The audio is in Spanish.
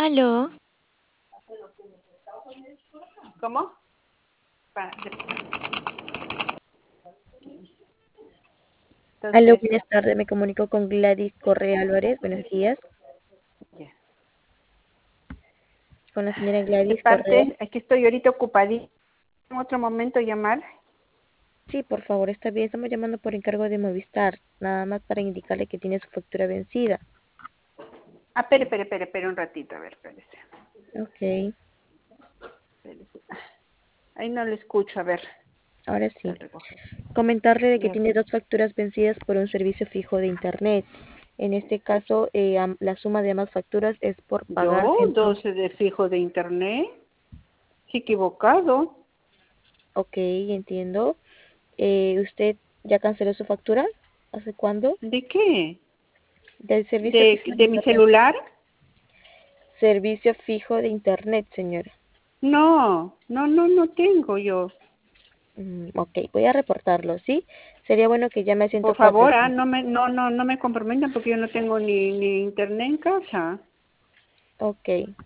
Aló, ¿Cómo? aló, Entonces, buenas tardes, me comunico con Gladys Correa Álvarez, buenos días, ya. con la señora De Gladys Correa. parte, aquí estoy ahorita ocupadita. En otro momento llamar. Sí, por favor, está bien, estamos llamando por encargo de Movistar, nada más para indicarle que tiene su factura vencida. Ah, espere un ratito, a ver, espérese. Ok, Espérese. Ahí no le escucho, a ver. ahora Está sí. recogiendo. Comentarle de que Ya. tiene dos facturas vencidas por un servicio fijo de Internet. En este caso, la suma de ambas facturas es por pagar Yo, 100. 12 de fijo de internet. Sí, equivocado. Ok, entiendo. ¿Usted ya canceló su factura? ¿Hace cuándo? ¿De qué? Del servicio ¿De, fijo de de mi Internet. celular? Servicio fijo de Internet, señora. No tengo yo. Ok, voy a reportarlo, ¿sí? Sería bueno que llame a Por 104. favor, no me comprometan porque yo no tengo ni internet en casa. Ok,